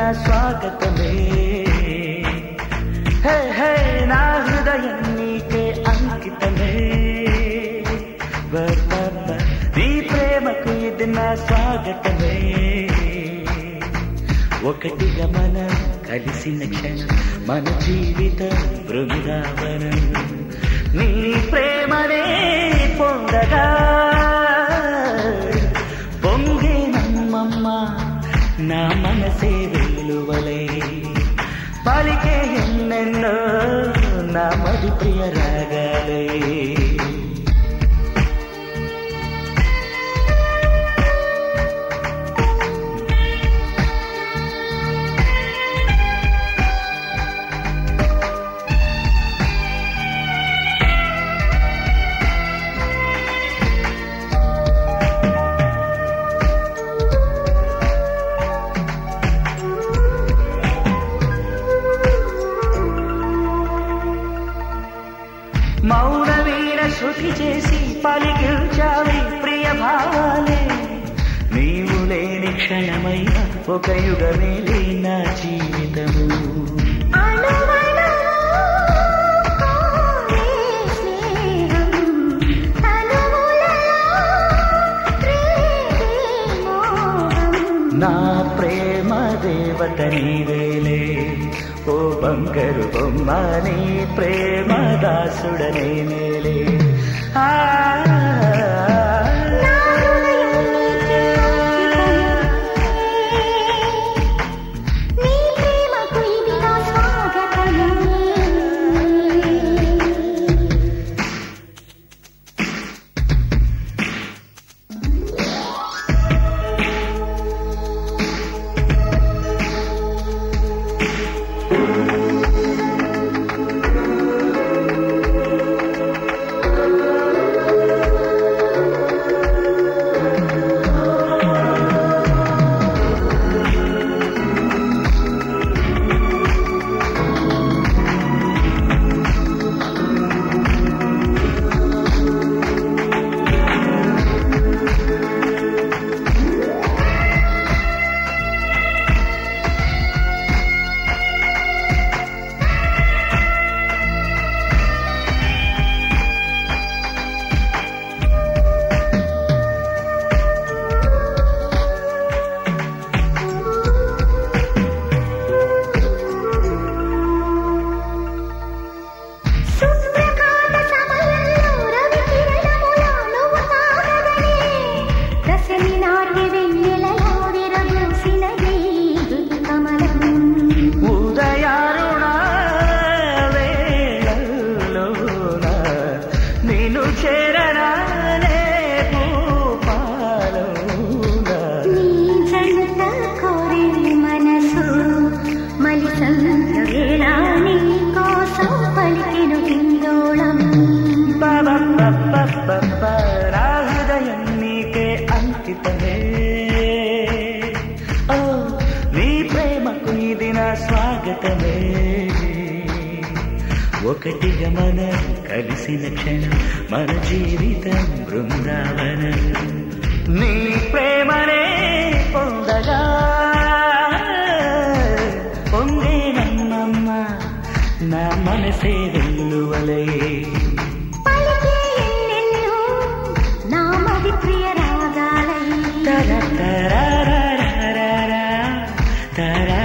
స్వాగతమే. హే హే నా హృదయం నీకే అంకితమే. నీ ప్రేమకు ఇది నా స్వాగతమే. ఒకటిగా మనం కలిసిన క్షణం మన జీవిత బృందావనం. నీ ప్రేమనే పొందగా పొంగే నమ్మమ్మ నా మనసే వెలువలే. పలికే ఎన్నెన్నో నా మది ప్రియ రాగాలే. మౌన వీర శృతి చేసి పలికించావి ప్రియ భావాలే. నీవు లేని క్షణమైన ఒక యుగమే నా జీవితము. నా ప్రేమ దేవత నీవేలే. ఓ బంగారు బొమ్మ నీ ప్రేమ దాసుడనే నేలే. నా హృదయం నీకే అంకితమే. ఓ నీ ప్రేమకు ఇది నా స్వాగతమే. ఒకటిగా మనం కలిసిన క్షణం మన జీవితం బృందావనం. నీ ప్రేమనే పొందగా పొంగే నమ్మమ్మ నా మనసే వెల్లువలే. ప్రియ రాగాలై.